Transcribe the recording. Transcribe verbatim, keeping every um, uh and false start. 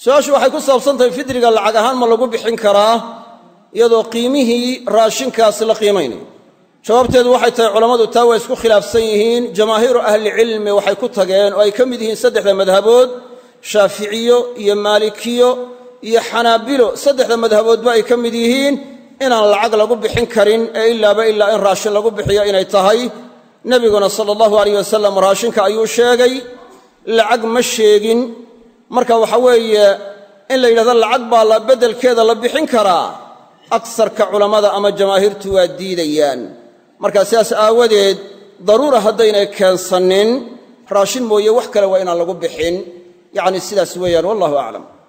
su-aashu waxay ku saabsantahay fidriga lacag ahaan ma lagu bixin karaa iyadoo qiimihii raashinkaas la qiimaynayo. jawaabteedu waxay tahay culammadu taa waa isku khilaafsan yihiin. jamaahiiru ahlicilmi waxay ku tageen oo ay ka mid yihiin saddexda madhabood, shaaficiyo iyo maalikiyo iyo xanaabilo, saddexda madhaboodba ay ka mid yihiin inaan lacag lagu bixin karin ee ilaaba ilaa in raashin lagu bixiyo inay tahay. nebiguna sala allahu alayh wasalam raashinka ayuu sheegay, lacag ma sheegin. marka waxa weeye in la yidhahdo lacag baa la beddelkeeda la bixin karaa, agsarka culammada ama jamaahiirtu waa diidayaan. marka sidaas aawadeed daruura haddaynay keensanin raashin mooye wax kale waa inaan lagu bixin. yacni sidaas weeyaan, wallahu aclam.